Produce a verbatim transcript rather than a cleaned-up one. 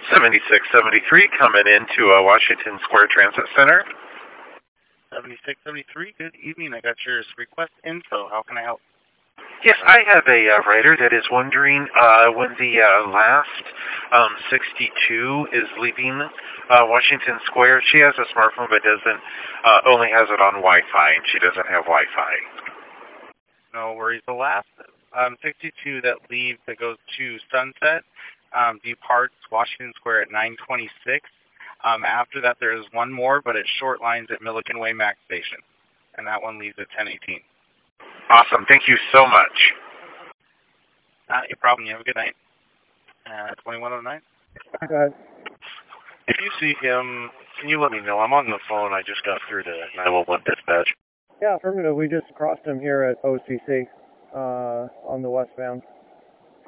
seventy-six seventy-three coming into uh, Washington Square Transit Center. seventy-six seventy-three, good evening. I got your request info. How can I help? Yes, I have a uh, writer that is wondering uh, when the uh, last um, sixty-two is leaving uh, Washington Square. She has a smartphone but doesn't, uh, only has it on Wi-Fi, and she doesn't have Wi-Fi. No worries. The last um, sixty-two that leaves, that goes to Sunset, um, departs Washington Square at nine twenty-six. Um, after that, there is one more, but it short lines at Milliken Way Max Station, and that one leaves at ten eighteen. Awesome. Thank you so much. Not your problem. You have a good night. Uh, twenty-one oh nine. Okay. If you see him, can you let me know? I'm on the phone. I just got through to nine one one dispatch. Yeah, affirmative. We just crossed him here at O C C uh, on the westbound.